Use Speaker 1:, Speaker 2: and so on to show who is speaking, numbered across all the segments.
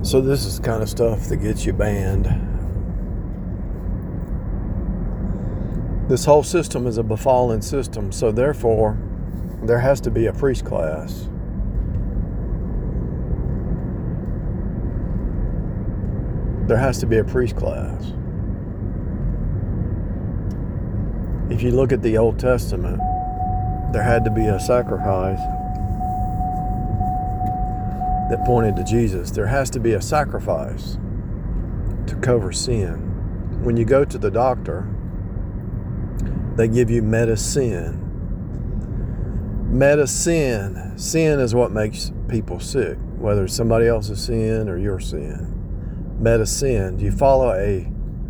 Speaker 1: So this is the kind of stuff that gets you banned. This whole system is a befallen system, so therefore there has to be a priest class. There has to be a priest class. If you look at the Old Testament, there had to be a sacrifice that pointed to Jesus. There has to be a sacrifice to cover sin. When you go to the doctor, they give you medicine. Medicine. Sin is what makes people sick, whether it's somebody else's sin or your sin. Medicine. You follow a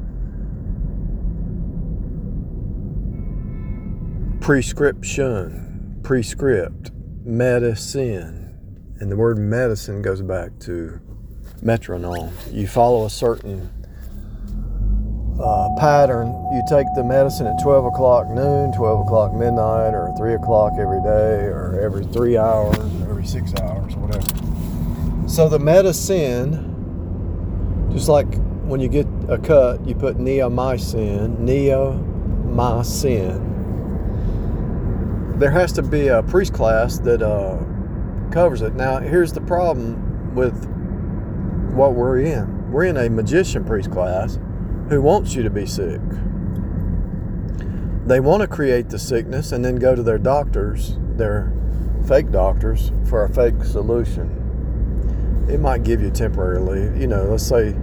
Speaker 1: prescript, medicine. And the word medicine goes back to metronome. You follow a certain pattern. You take the medicine at 12 o'clock noon, 12 o'clock midnight, or 3 o'clock every day, or every 3 hours, every 6 hours, whatever. So the medicine, just like when you get a cut, you put neomycin. There has to be a priest class that covers it. Now, here's the problem with what we're in. We're in a magician priest class who wants you to be sick. They want to create the sickness and then go to their doctors, their fake doctors, for a fake solution. It might give you temporarily, let's say,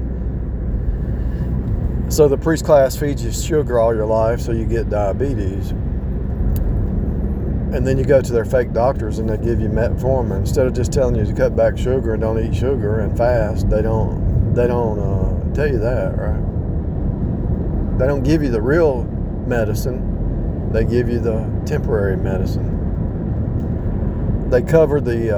Speaker 1: so the priest class feeds you sugar all your life, so you get diabetes. And then you go to their fake doctors and they give you metformin. Instead of just telling you to cut back sugar and don't eat sugar and fast, they don't tell you that, right? They don't give you the real medicine. They give you the temporary medicine. They cover the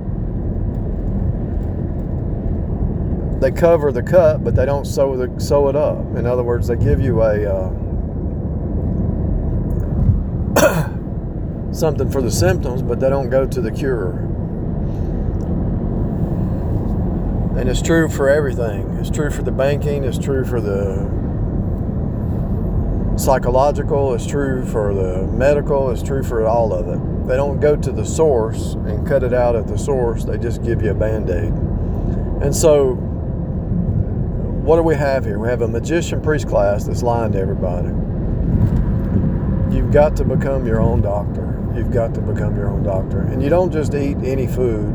Speaker 1: cut, but they don't sew it up. In other words, they give you a something for the symptoms, but they don't go to the cure. And it's true for everything. It's true for the banking. It's true for the psychological. It's true for the medical. It's true for all of it. They don't go to the source and cut it out at the source. They just give you a Band-Aid. And so, what do we have here? We have a magician priest class that's lying to everybody. You've got to become your own doctor. You've got to become your own doctor. And you don't just eat any food.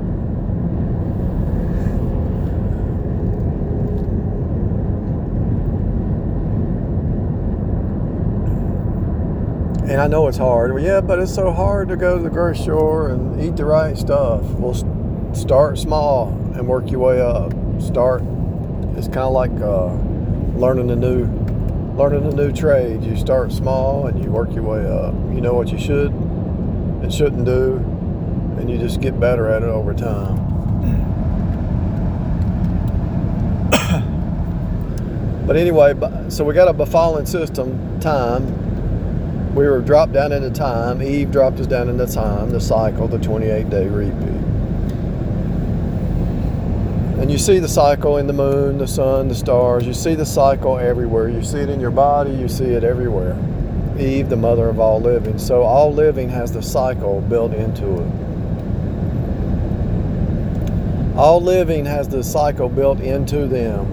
Speaker 1: And I know it's hard. Well, yeah, but it's so hard to go to the grocery store and eat the right stuff. Well, start small and work your way up. It's kind of like learning a new trade. You start small and you work your way up. You know what you should and shouldn't do, and you just get better at it over time. But anyway, so we got a befallen system, time. We were dropped down into time. Eve dropped us down into time, the cycle, the 28-day repeat. And you see the cycle in the moon, the sun, the stars. You see the cycle everywhere. You see it in your body. You see it everywhere. Eve, the mother of all living. So all living has the cycle built into it. All living has the cycle built into them.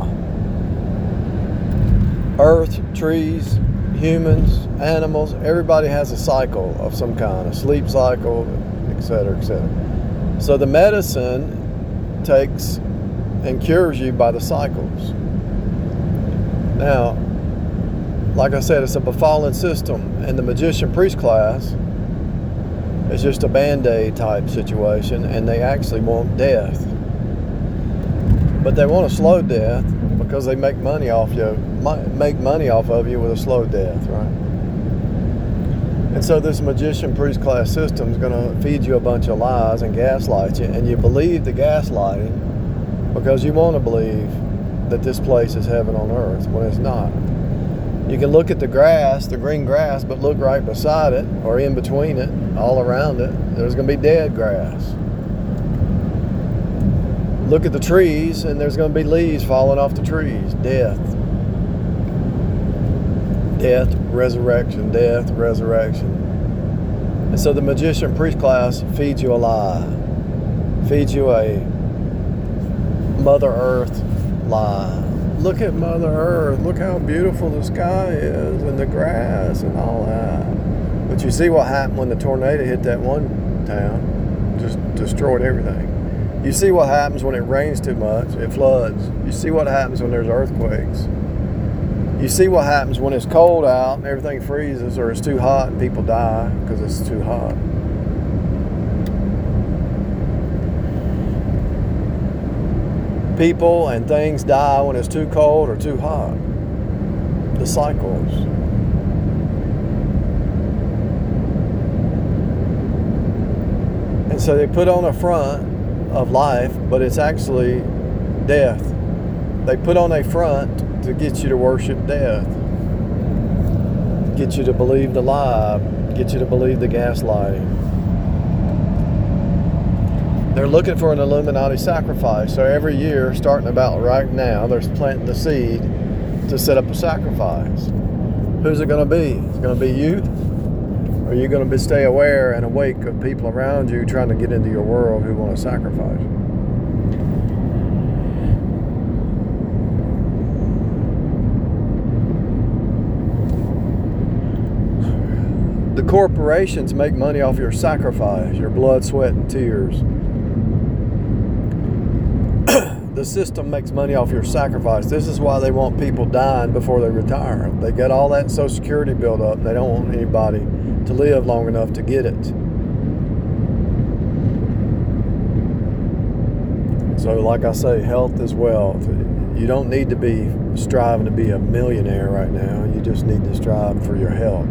Speaker 1: Earth, trees, humans, animals, everybody has a cycle of some kind, a sleep cycle, etc., etc. So the medicine takes and cures you by the cycles. Now, like I said, it's a befallen system, and the magician priest class is just a Band-Aid type situation, and they actually want death. But they want a slow death because they make money off of you with a slow death, right? And so this magician priest class system is going to feed you a bunch of lies and gaslight you, and you believe the gaslighting because you want to believe that this place is heaven on earth when it's not. You can look at the grass, the green grass, but look right beside it or in between it, all around it. There's going to be dead grass. Look at the trees, and there's going to be leaves falling off the trees. Death. Death, resurrection, death, resurrection. And so the magician priest class feeds you a lie. Feeds you a Mother Earth lie. Look at Mother Earth. Look how beautiful the sky is and the grass and all that. But you see what happened when the tornado hit that one town. Just destroyed everything. You see what happens when it rains too much. It floods. You see what happens when there's earthquakes. You see what happens when it's cold out and everything freezes, or it's too hot and people die because it's too hot. People and things die when it's too cold or too hot. The cycles. And so they put on a front of life, but it's actually death. They put on a front to get you to worship death, get you to believe the lie, get you to believe the gaslighting. They're looking for an Illuminati sacrifice. So every year, starting about right now, they're planting the seed to set up a sacrifice. Who's it going to be? It's going to be you? Or are you going to stay aware and awake of people around you trying to get into your world who want to sacrifice you? The corporations make money off your sacrifice, your blood, sweat, and tears. The system makes money off your sacrifice. This is why they want people dying before they retire. They get all that Social Security built up, and they don't want anybody to live long enough to get it. So like I say, health is wealth. You don't need to be striving to be a millionaire right now. You just need to strive for your health.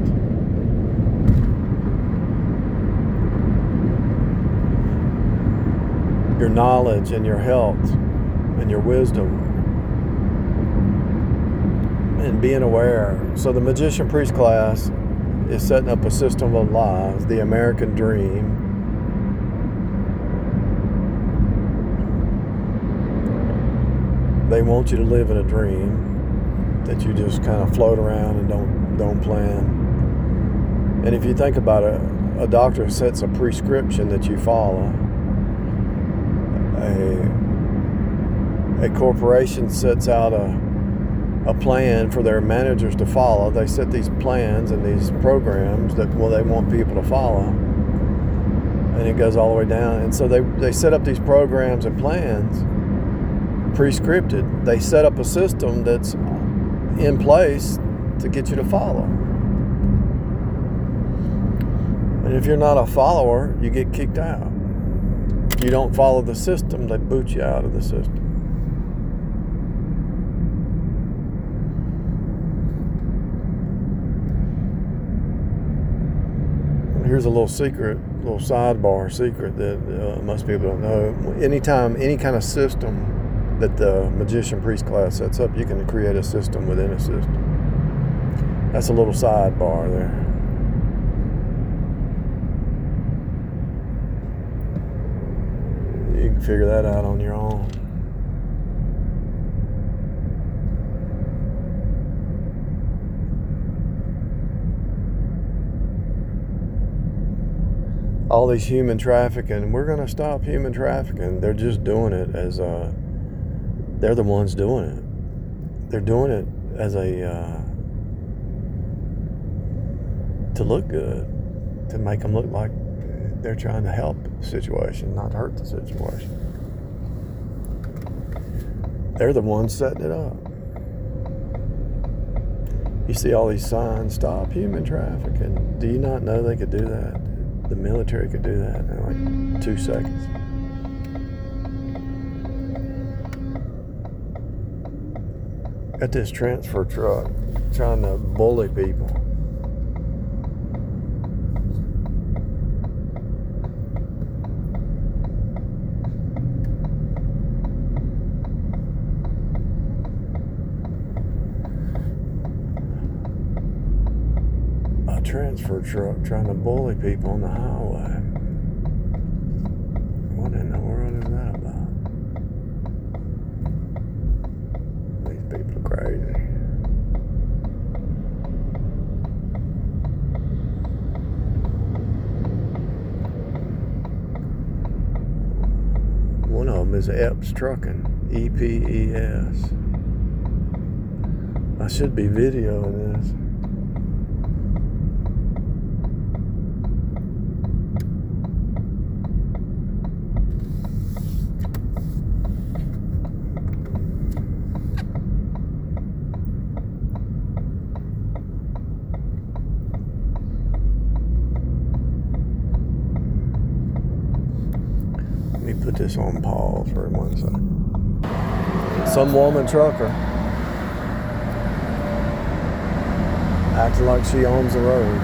Speaker 1: Your knowledge and your health and your wisdom and being aware. So the magician priest class is setting up a system of lies, the American dream. They want you to live in a dream that you just kind of float around and don't plan. And if you think about it, a doctor sets a prescription that you follow. A corporation sets out a plan for their managers to follow. They set these plans and these programs that they want people to follow, and it goes all the way down. And so they set up these programs and plans pre-scripted. They set up a system that's in place to get you to follow. And if you're not a follower, you get kicked out. If you don't follow the system, they boot you out of the system. Here's a little secret, little sidebar secret that most people don't know. Anytime, any kind of system that the magician priest class sets up, you can create a system within a system. That's a little sidebar there. You can figure that out on your own. All these human trafficking, we're going to stop human trafficking. They're just doing it as they're the ones doing it. They're doing it as to look good, to make them look like they're trying to help the situation, not hurt the situation. They're the ones setting it up. You see all these signs, stop human trafficking. Do you not know they could do that? The military could do that in like 2 seconds. Got this transfer truck trying to bully people. Transfer truck trying to bully people on the highway. What in the world is that about? people are crazy. One of them is Epps Trucking, EPES. I should be videoing this. Let me put this on pause for 1 second. Some woman trucker acting like she owns the road.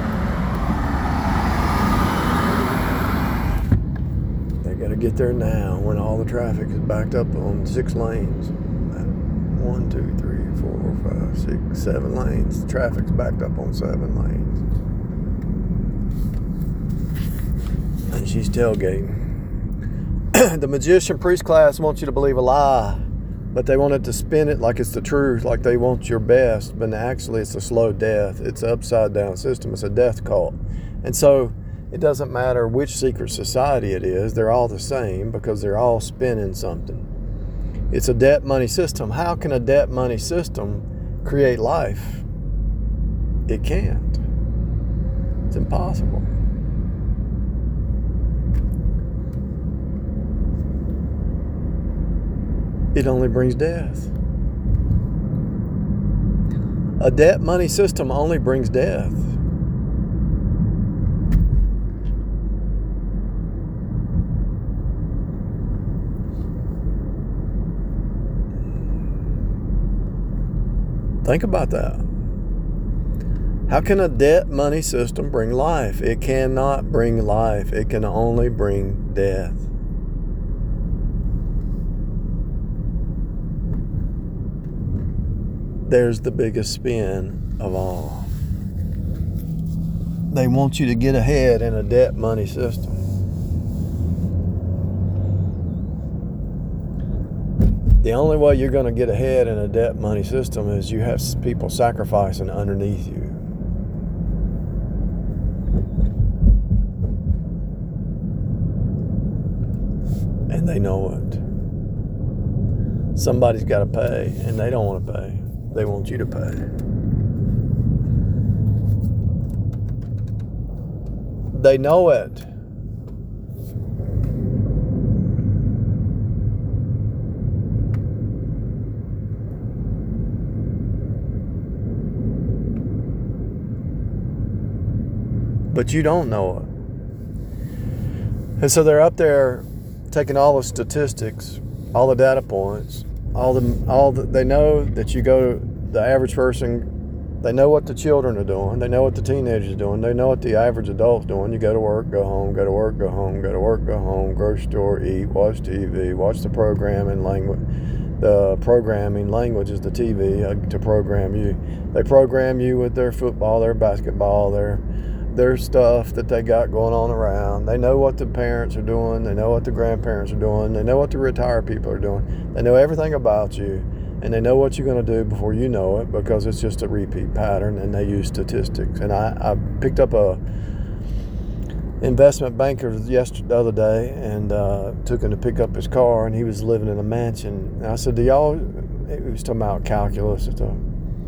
Speaker 1: They gotta get there now when all the traffic is backed up on 6 lanes. 1, 2, 3, 4, 5, 6, 7 lanes. The traffic's backed up on 7 lanes. And she's tailgating. The magician priest class wants you to believe a lie, but they want it to spin it like it's the truth, like they want your best, but actually it's a slow death. It's an upside down system. It's a death cult. And so it doesn't matter which secret society it is, they're all the same because they're all spinning something. It's a debt money system. How can a debt money system create life? It can't. It's impossible. It only brings death. A debt money system only brings death. Think about that. How can a debt money system bring life? It cannot bring life. It can only bring death. There's the biggest spin of all. They want you to get ahead in a debt money system. The only way you're going to get ahead in a debt money system is you have people sacrificing underneath you. And they know it. Somebody's got to pay, and they don't want to pay. They want you to pay. They know it. But you don't know it. And so they're up there taking all the statistics, all the data points, they know that you go to the average person, they know what the children are doing, they know what the teenagers are doing, they know what the average adult's doing. You go to work, go home, go to work, go home, go to work, go home, grocery store, eat, watch TV, watch the programming language. The programming language is the TV to program you. They program you with their football, their basketball, their stuff that they got going on around. They know what the parents are doing. They know what the grandparents are doing. They know what the retired people are doing. They know everything about you, and they know what you're going to do before you know it because it's just a repeat pattern, and they use statistics. And I picked up a investment banker the other day and took him to pick up his car, and he was living in a mansion. And I said, he was talking about calculus and stuff.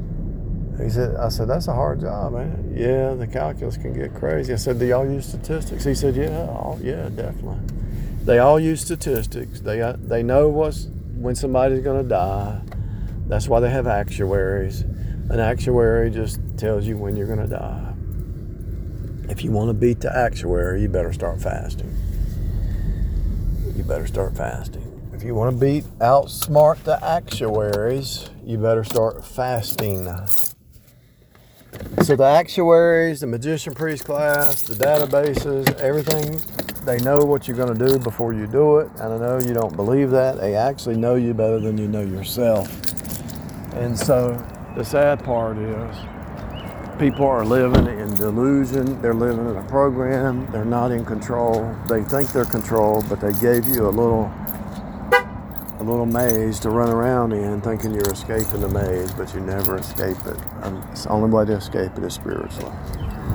Speaker 1: I said, that's a hard job, man. Yeah, the calculus can get crazy. I said, do y'all use statistics? He said, yeah, definitely. They all use statistics. They know when somebody's going to die. That's why they have actuaries. An actuary just tells you when you're going to die. If you want to beat the actuary, you better start fasting. You better start fasting. If you want to outsmart the actuaries, you better start fasting. So the actuaries, the magician priest class, the databases, everything, they know what you're going to do before you do it. And I know you don't believe that. They actually know you better than you know yourself. And so the sad part is people are living in delusion. They're living in a program. They're not in control. They think they're controlled, but they gave you a little a little maze to run around in, thinking you're escaping the maze, but you never escape it. It's the only way to escape it is spiritually.